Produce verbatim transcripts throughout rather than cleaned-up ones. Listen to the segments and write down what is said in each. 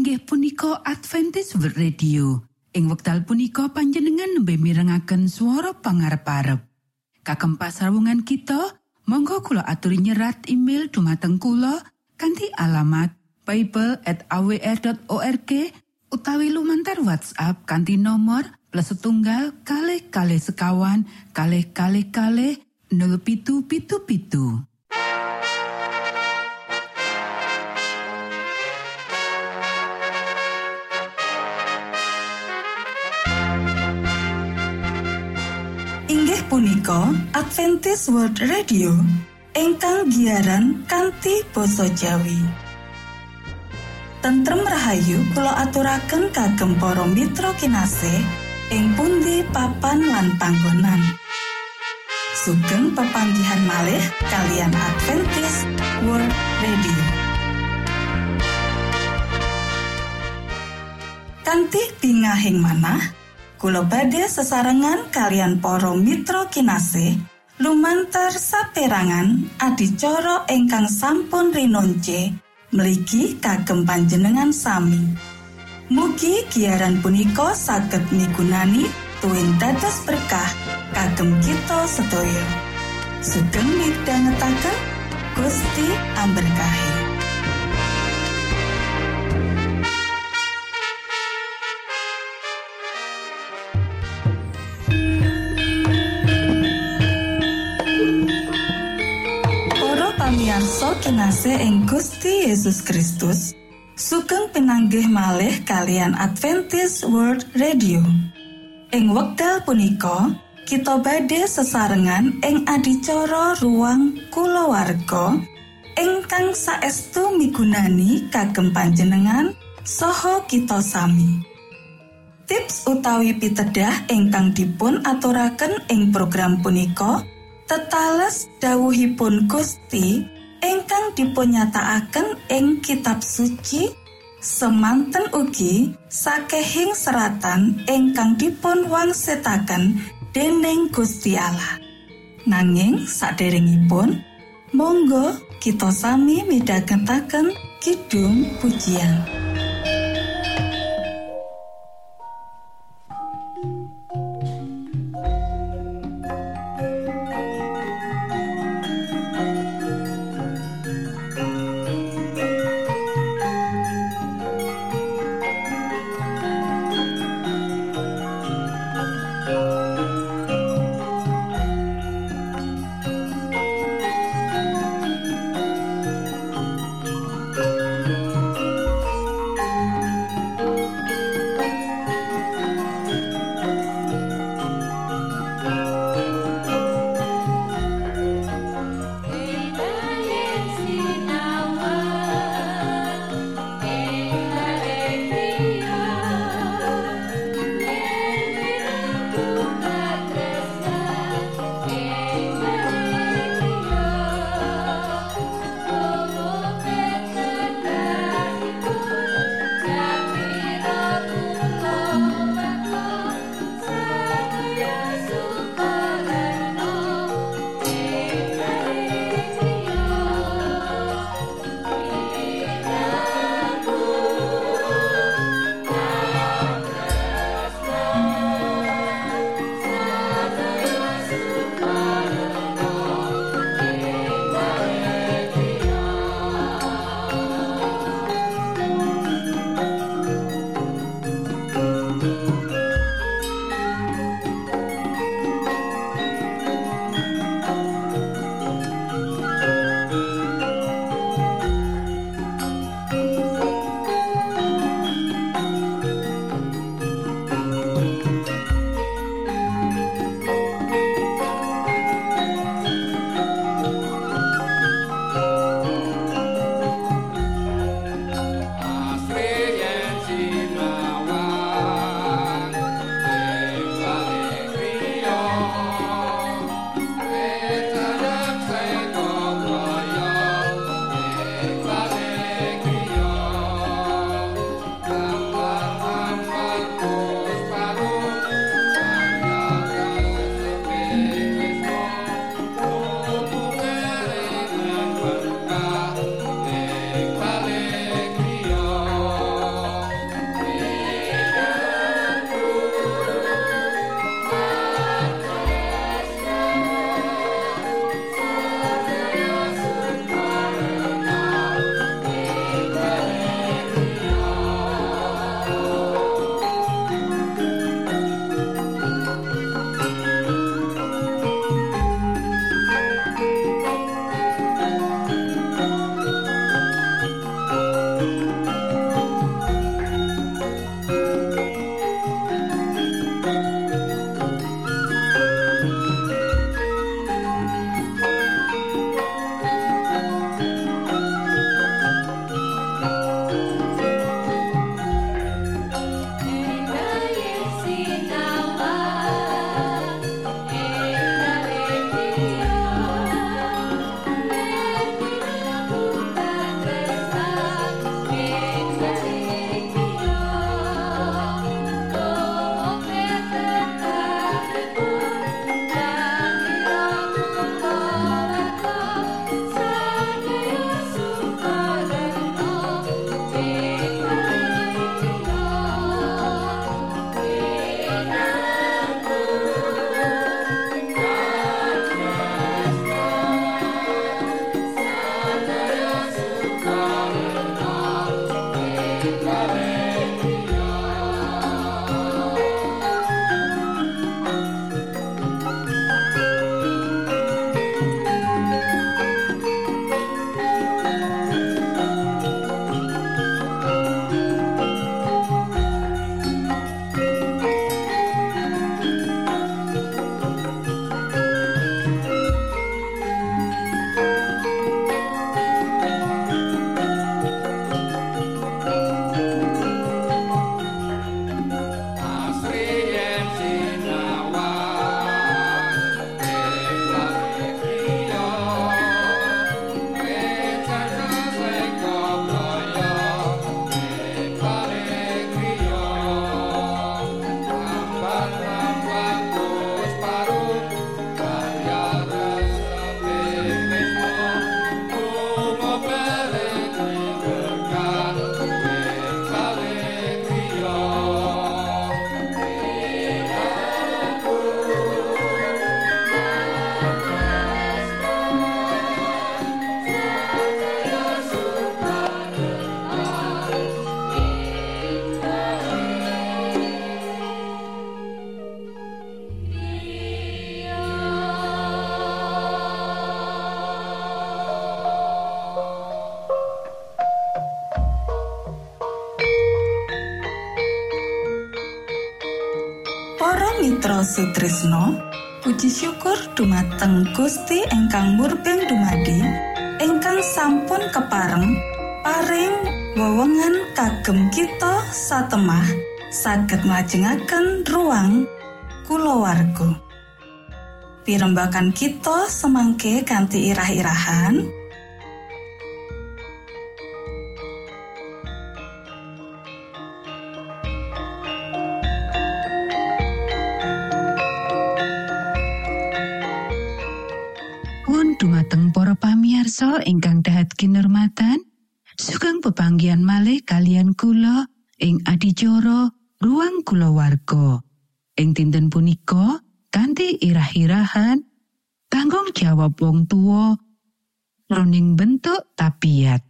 inggih punika Adventist World Radio. Ing wekdal punika panjenengan nembe mirengaken swara pangarep-arep. Kagem pasrawungan kita, monggo kula aturi nyerat email dumateng kula kanthi alamat bible at a w r dot org utawi lumantar WhatsApp kanthi nomor plus setunggal kalih kalih sekawan kalih kalih kalih nol pitu pitu pitu. Inggih punika Adventist World Radio ingkang giaran kanthi basa Jawi. Tentrem rahayu kula aturaken kagem para mitra kinasih ing pundi papan lan panggonan. Sugeng pepanggihan malih kalian Adventist World Radio. Kanthi bingahing manah kula badhe sesarengan kalian para mitra kinasih lumantar saperangan adicara ingkang sampun rinonce mligi kagem panjenengan sami. Mugi giaran punika saged migunani tuwin dados berkah kagem kita sedaya. Sugeng midhangetaken Gusti amberkahi. Pamiarsa kinasih ing Gusti Yesus Kristus, sugeng pinanggih malih kalian Adventist World Radio. Ing wekdal punika, kita badhe sesarengan ing adicara ruang kulawarga ingkang saestu migunani kagem panjenengan saha kita sami. Tips utawi pitedah ingkang dipun aturaken ing program punika tetales dawuhipun Gusti ingkang dipunyatakaken ing kitab suci semanten ugi sakehing seratan ingkang dipun wangsitaken dening Gusti Allah. Nanging saderengipun monggo kita sami midhangetaken kidung pujian. Mitra Sutrisno, puji syukur dumateng Gusti ingkang murbeng dumadi, ingkang sampun kepareng paring wewengan kagem kita satemah saged nglajengaken ruang kulawarga. Pirembagan kita semangke kanthi irah-irahan. Dumateng para pamirsa ingkang dahat kinurmatan, sugeng pepanggihan malih kalian kula ing adicara ruang kulawarga. Ing dinten punika kanthi irah-irahan tanggung jawab wong tuwa jroning bentuk tabiat.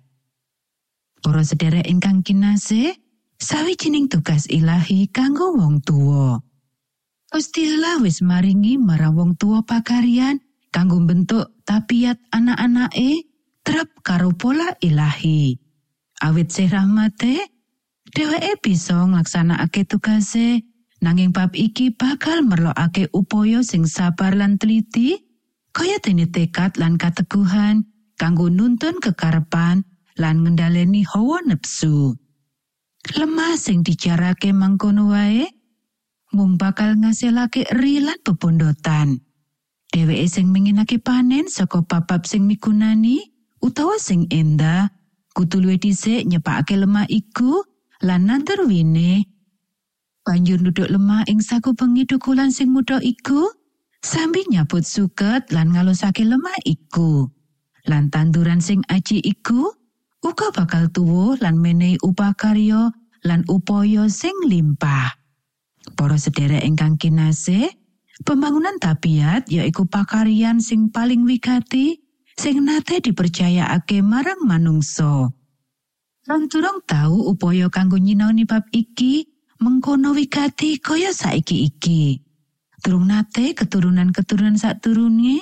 Para sedherek ingkang kinasih, sawijining tugas ilahi kanggo wong tuwa. Gusti Allah wis maringi marang wong tuwa pakaryan kanggo bentuk tabiat anak-anake trep karo pola ilahi. Awit sih rahmate, dheweke bisa nglaksanakake tugase, nanging bab iki bakal merlokake upaya sing sabar lan teliti, kaya dene tekad lan kateguhan kanggo nuntun kekarepan lan ngendhaleni hawa nepsu. Lemah sing dijarake mangkono wae mung bakal ngasilake eri lan bebondotan. Dheweke sing menginake panen saka bab sing migunani utawa sing endah kudu luwih dhisik nyepakake lemah iku lan nandur wine banjur nduduk lemah ing sakubengi thukulan sing muda iku sambil nyabut suket lan ngalusake lemah iku lan tanduran sing aji iku uga bakal tuwuh lan menehi upah karya lan upaya sing limpah. Para sedherek ingkang kinasih, pembangunan tabiat yaiku pakaryan sing paling wigati sing nate dipercayakake marang manungsa. Lan durung tau upaya kanggo nyinaoni bab iki mengkono wigati kaya saiki iki. Durung nate keturunan-keturunan sadurunge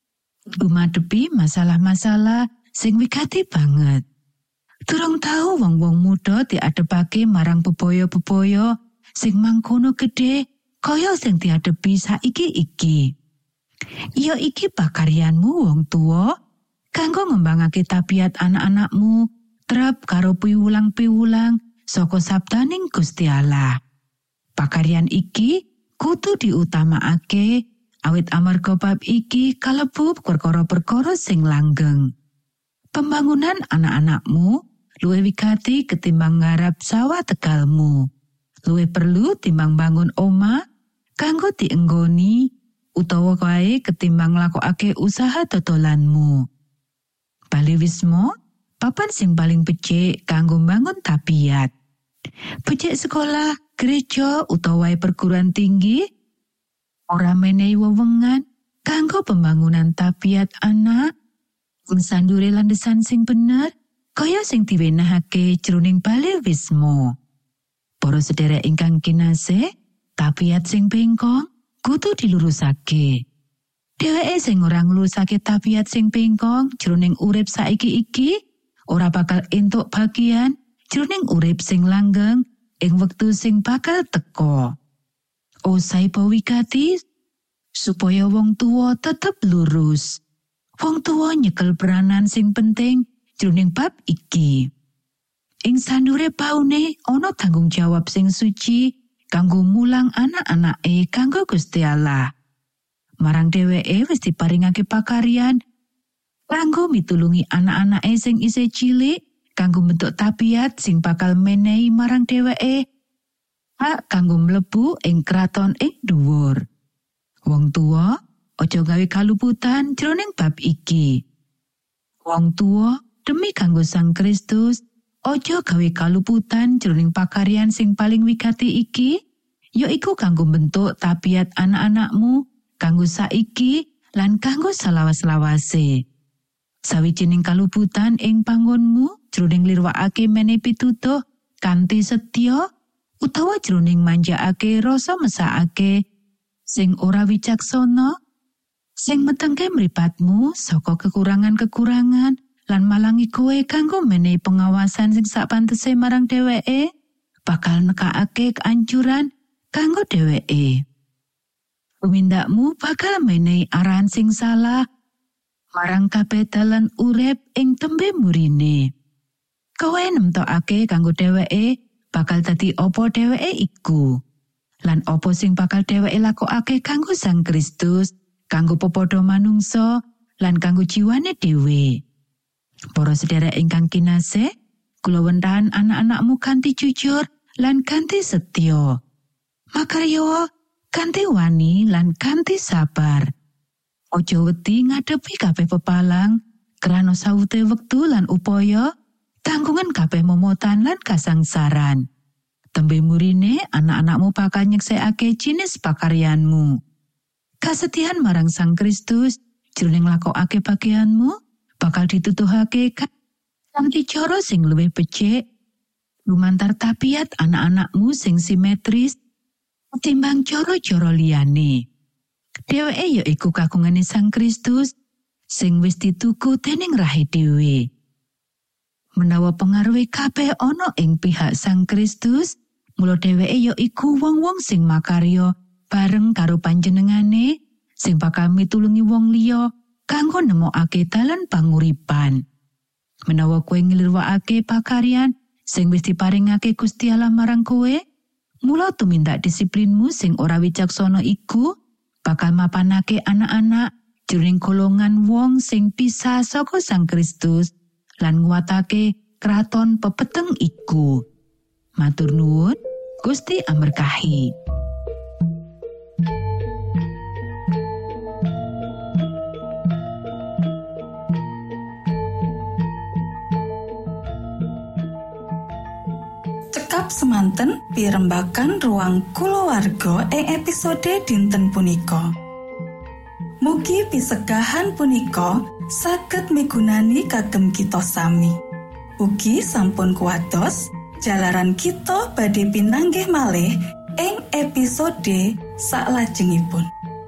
gumadepi masalah-masalah sing wigati banget. Durung tau wong-wong muda diadepake marang bebaya-bebaya sing mangkono gedhe kaya sing diadepi saiki iki. Ya iki pakaryanmu wong tuwa kanggo ngembangake tabiat anak-anakmu trep karo piwulang-piwulang saka sabdaning Gusti Allah. Pakaryan iki kudu diutamakake awit amarga bab iki kalebu perkara-perkara sing langgeng. Pembangunan anak-anakmu luwih wigati ketimbang ngarap sawah tegalmu. Luwih perlu timbang bangun omah kanggo dienggoni utawa wae ketimbang nglakokake usaha dodolanmu. Bali wismo, papan sing paling becik kanggo mbangun tabiat. Becik sekolah, gereja utawa perguruan tinggi ora menehi wewengan kanggo pembangunan tabiat anak sing sandure landesan sing bener kaya sing diwenehake jroning bali wismo. Para sedherek ingkang kinasih, tabiat sing bengkong kudu dilurusake. Dheweke sing ora nglulusake tabiat sing bengkong jroning urip saiki iki ora bakal entuk bagian jroning urip sing langgeng ing wektu sing bakal teka. Osai pawigati supaya wong tuwa tetep lurus. Wong tuwa nyekel peranan sing penting jroning bab iki. Ing sandure paune ana tanggung jawab sing suci kanggo mulang anak-anake kanggo Gusti Allah. Marang dheweke wis diparingake pakaryan kanggo mitulungi anak-anake sing isih cilik kanggo bentuk tabiat sing bakal menehi marang dheweke hak kanggo mlebu ing kraton ing dhuwur. Wong tuwa aja gawe kaluputan jroning bab iki. Wong tuwa demi kanggo Sang Kristus ojo gawe kaluputan jroning pakaryan sing paling wigati iki, yaiku kanggo bentuk tabiat anak-anakmu, kanggo saiki lan kanggo salawas-lawase. Sawijining kaluputan ing panggonmu jroning nglirwakake menehi pitutuh kanthi setya utawa jroning manjakake rasa mesakake sing ora wicaksana, sing metengke mripatmu saka kekurangan-kekurangan lan malangi kowe kanggo menehi pengawasan sing sapantese marang dheweke bakal nekakake keancuran kanggo dheweke. Tumindakmu bakal menehi arahan sing salah marang kabeh dalan urip ing tembe murine. Kowe nemtokake kanggo dheweke bakal dadi apa dheweke iku. Lan apa sing bakal dheweke lakokake kanggo Sang Kristus, kanggo pepodo manungsa, lan kanggo jiwane dhewe. Para sedherek ingkang kinasih, kula wentahan anak-anakmu kanthi jujur lan kanthi setya. Makarya kanthi wani lan kanthi sabar. Ojo wedi ngadepi kabeh pepalang, krana sawute wektu lan upaya, tanggungan kabeh momotan lan kasangsaran. Tembe murine anak-anakmu bakal nyeksekake jinis pakaryanmu. Kasetian marang Sang Kristus, jroning nglakokake bagianmu, bakal ditutuhake kanthi cara sing luwih becik, lumantar tabiat anak-anakmu sing simetris, timbang cara-cara liyane. Dheweke ya iku kagungane Sang Kristus sing wis dituku dening rahe dhewe. Menawa pengaruhe kabeh ana ing pihak Sang Kristus, mula dheweke ya iku wong-wong sing makarya bareng karo panjenengane sing bakal mitulungi wong liya kanggo nemokake dalan panguripan. Menawa kowe nglirwakake pakaryan sing wis diparingake Gusti Allah marang kowe, mula tumindak disiplinmu sing ora wicaksana iku bakal mapanake anak-anak jroning golongan wong sing pisah saka Sang Kristus lan nguwatake kraton pepeteng iku. Matur nuwun, Gusti amberkahi. Cekap semanten pirembagan ruang kulawarga ing episode dinten punika. Mugi pisegahan punika saged migunani kagem kita sami. Ugi sampun kuwados jalaran kita badhe pinanggih malih ing episode saklajengipun.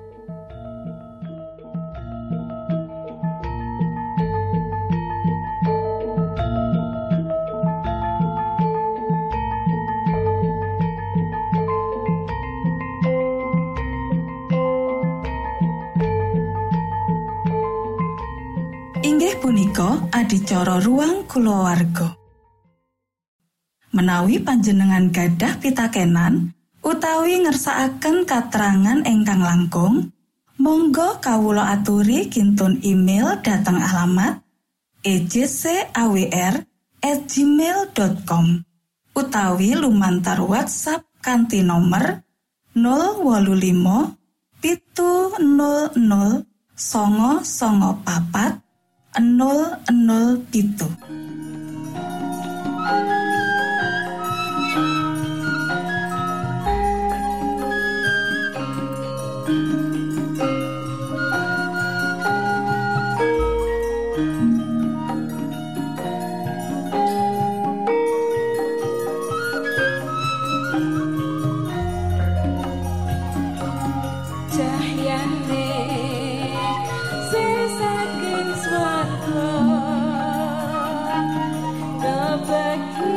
Inggih punika adicara ruang kulawarga. Menawi panjenengan gadah pitakenan utawi ngersakaken katerangan ingkang langkung, monggo kawula aturi kintun email dhateng alamat e j c a w r at gmail dot com utawi lumantar WhatsApp kanthi nomor nol wolu limo pitu nol nol songo songo papat nol nol pitu. Back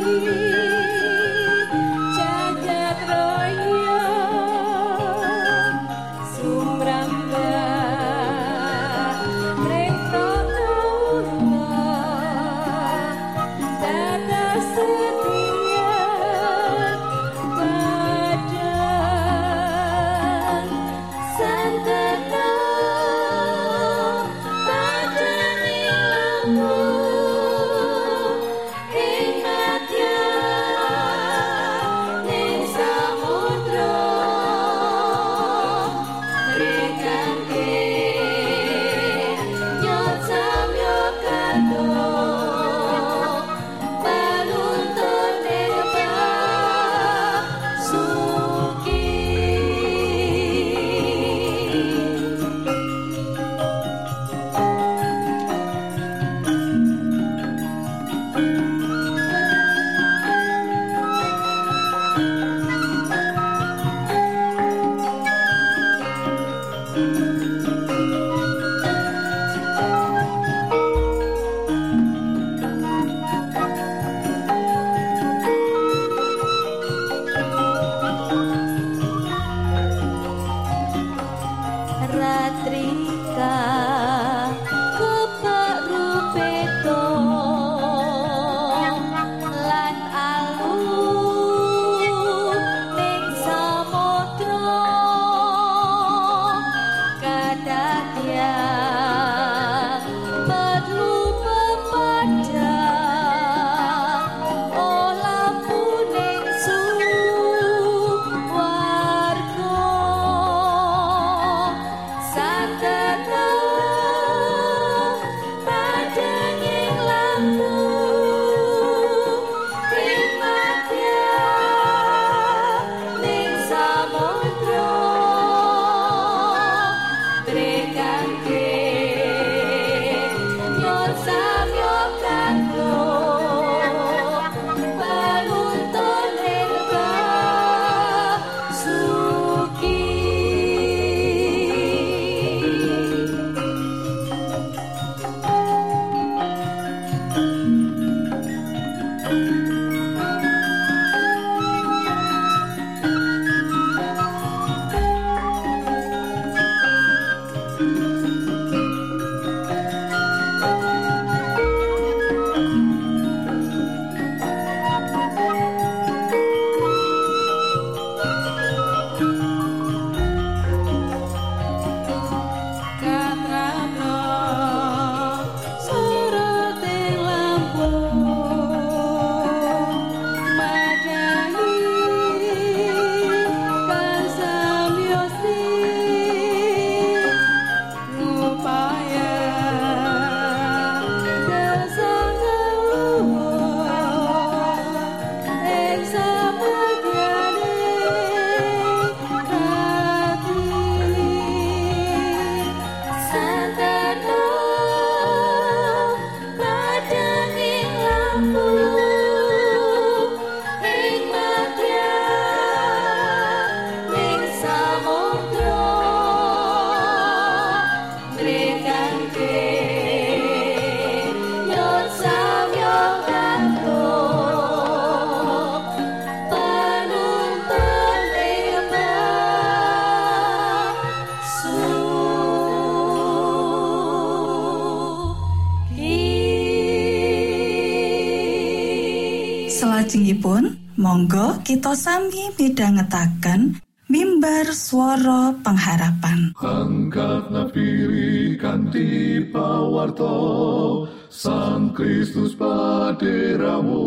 salajengipun monggo kita sami midhangetaken mimbar swara pengharapan. Angkat nafiri kanthi pawarta Sang Kristus paderamu,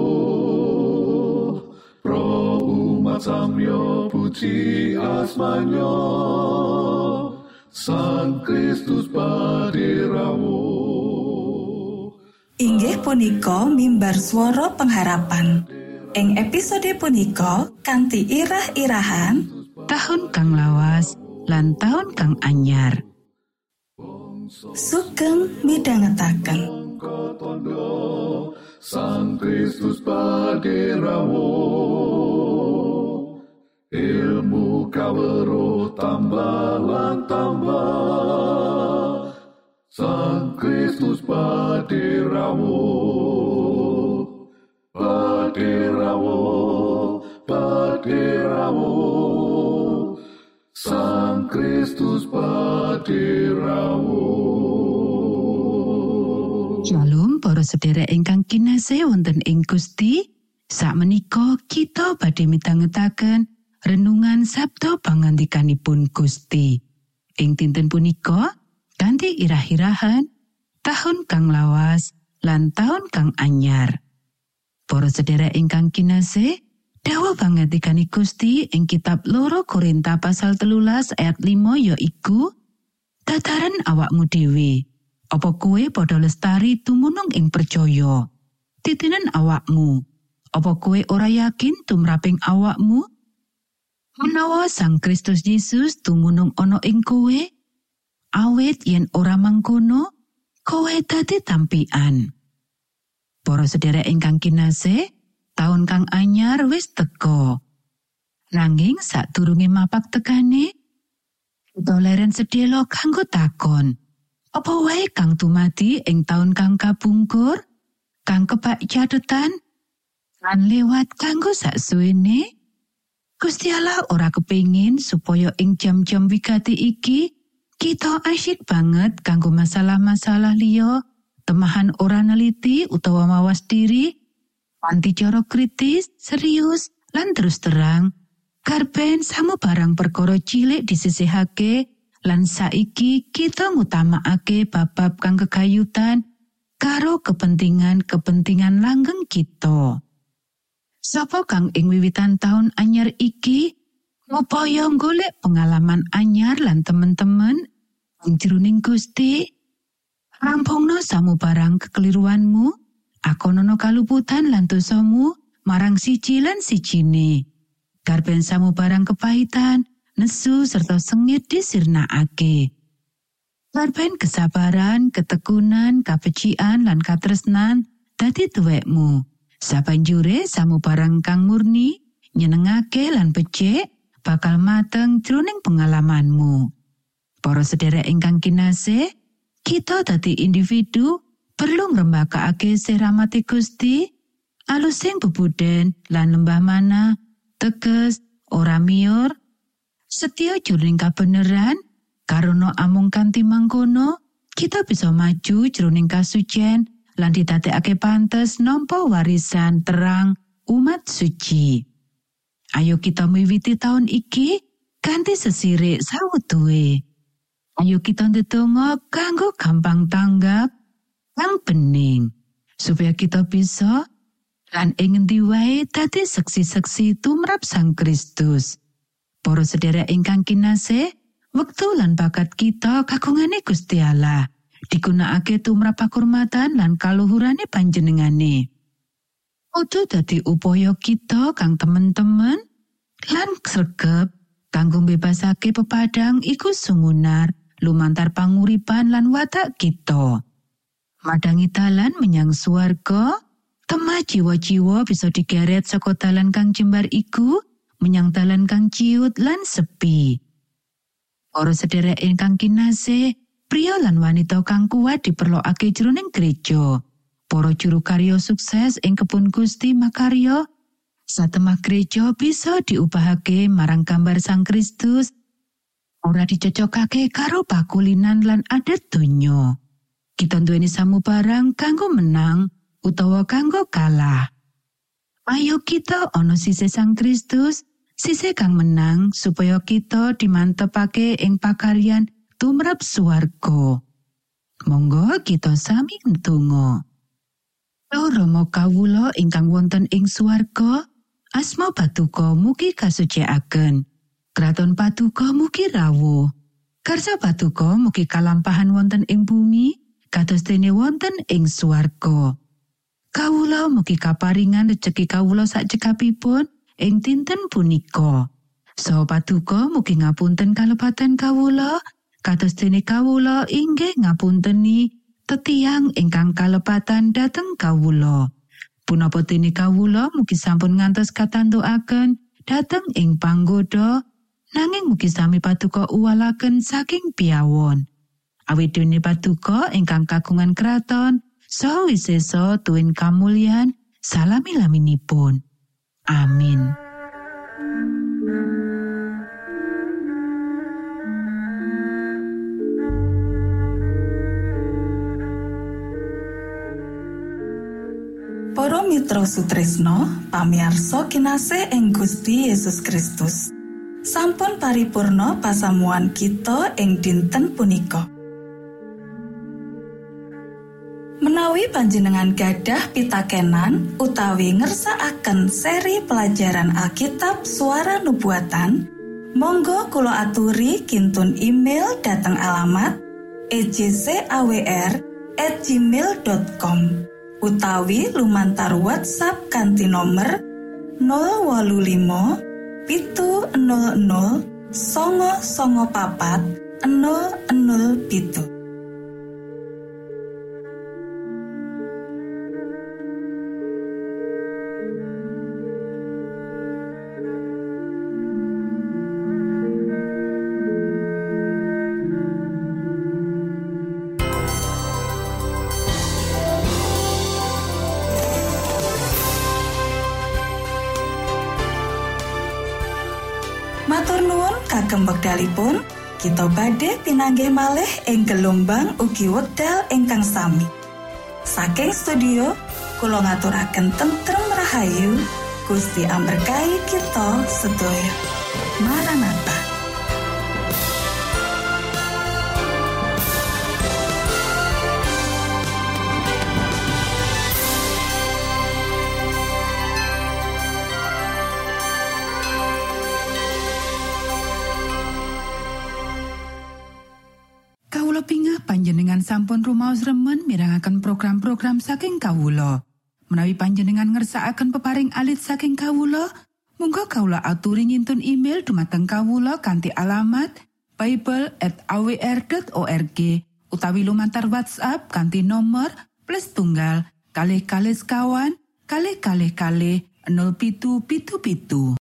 pro umat samyo puji asmanyo Sang Kristus paderamu. Inggih punika mimbar swara pengharapan. Ing episode punika kanthi irah-irahan Tahun kang lawas lan tahun kang anyar. Sugeng midhangetaken. Sang Kristus paderamu, ilmu kawruh tambah lan tambah. Sang Kristus paderamu, paderamu, paderamu. Sang Kristus paderamu. Shalom para sedherek ingkang kinasih wonten ing Gusti. Sakmenika kita badhe midhangetaken renungan sabda pangandikanipun Gusti. Ing dinten punika kanthi irah-irahan tahun kang lawas lan tahun kang anyar. Para sedherek ingkang kinasih, dawuh pangandikan Gusti ing kitab loro Korinta pasal telulas ayat lima yaiku, tataran awakmu dhewe, apa kowe padha lestari tumunung ing percaya? Titinen awakmu, apa kowe ora yakin tumraping awakmu? Menawa Sang Kristus Yesus tumunung ana ing kowe, awit yen ora mangkono, kowe dadi tampian. Para sedherek ingkang kinasih, taun kang anyar wis teka. Nanging sadurunge mapak tekane, kita leren sedhela kanggo takon. Apa wae kang tumati ing taun kang kabungkur, kang kebak cathetan, lan lewat kanggo saksuwene? Gusti Allah ora kepengin supaya ing jam-jam wigati iki kita asyik banget kanggo masalah-masalah liya, temahan ora neliti utawa mawas diri, kanthi cara kritis, serius, lan terus terang, karben samu barang perkara cilik disisihake, lan saiki kita ngutamakake bab-bab kang kegayutan karo kepentingan-kepentingan langgeng kita. Sapa kang ing wiwitan taun anyar iki ngupaya golek pengalaman anyar lan temen-temen ing jroning Gusti, rampungna samu barang kekeliruanmu, akonono kaluputan lan dosamu marang siji lan sijine. Karben samu barang kepahitan, nesu serta sengit disirnakake. Karben kesabaran, ketekunan, kabecikan lan katresnan dadi tuwekmu. Sabanjure samu barang kang murni, nyenengake lan becik bakal mateng jroning pengalamanmu. Para sedherek ingkang kinasih, kita dadi individu perlu ngrembakakake sirahmati Gusti, alusing bebuden lan lembah mana, teges, ora miur, setya jroning kabeneran, karono amung kanthi mangkono, kita bisa maju jroning kasucen lan didadekake pantes nampa warisan terang umat suci. Ayo kita miwiti taun iki kanthi sesirik sawutuhe. Ayo kita ndedonga kanggo gampang tanggap kang bening, supaya kita bisa lan ing endi wae dadi seksi-seksi tumrap Sang Kristus. Para sedherek ingkang kinasih, wektu lan bakat kita kagungane Gusti Allah, digunakake tumrap pakurmatan lan kaluhurane panjenengane. Kudu dadi upaya kita kang temen-temen lan sregep kanggo mbebasake pepadang iku sumunar lumantar panguripan lan watak kita. Madangi dalan menyang swarga, temah jiwa-jiwa bisa digeret saka dalan kang jembar iku menyang dalan kang ciut lan sepi. Para sedherek ingkang kinasih, pria lan wanita kang kuat diperlokake jroning gereja. Para juru karya sukses ing kebun Gusti makarya, satemah gereja bisa diubahake marang gambar Sang Kristus, ora dicocokake karo pakulinan lan adat donya. Kita nduweni samubarang kanggo menang utawa kanggo kalah. Ayo kita ana sisih Sang Kristus, sisih kang menang supaya kita dimantepake ing pakaryan tumrap swarga. Monggo kita sami ndonga. Ya Rama kawula ingkang wonten ing swarga, asma Patuko mugi kasucikaken. Kraton Patuko mugi rawuh. Karsa Patuko mugi kalampahan wonten ing bumi, kados dene wonten ing swarga. Kawula mugi kaparingan rejeki kawula sak cekapipun ing dinten punika. Saha Patuko mugi ngapunten kalepatan kawula, kados dene kawula inggih ngapunteni tetiang ingkang kalepatan dhateng kawula. Punapa dene kawula mugi sampun ngantos katantukaken dhateng ing panggoda, nanging mugi sami Patuko uwalaken saking piyawon. Awit dene Patuko ingkang kagungan kraton, saha wisesa tuwin kamulyan salami-laminipun. Amin. Para mitra sutresna, pamiarsa kinasih ing Gusti Yesus Kristus. Sampun paripurna pasamuan kita ing dinten punika. Menawi panjenengan gadah pitakenan utawi ngersakaken seri pelajaran Alkitab Suara Nubuatan, monggo kula aturi kintun email dhateng alamat e j c a w r at gmail dot com utawi lumantar WhatsApp kanthi nomer nol wolu limo pitu nol nol songo songo papat nol nol pitu. Matur nuwun kagem wekdalipun, kita badhe pinanggih malih ing gelombang ugi wekdal ingkang sami. Saking studio, kula ngaturaken tentrem rahayu, Gusti amberkahi kita sedaya. Maranatha. Panjenengan sampun rumaos remen mirengaken program-program saking kawula. Menawi panjenengan ngersakaken peparing alit saking kawula, monggo kawula aturi ngintun email dumateng kawula kanthi alamat bible at a w r dot org utawi lumantar WhatsApp kanthi nomor plus tunggal kalih kalih sekawan kalih kalih kalih nol pitu pitu pitu.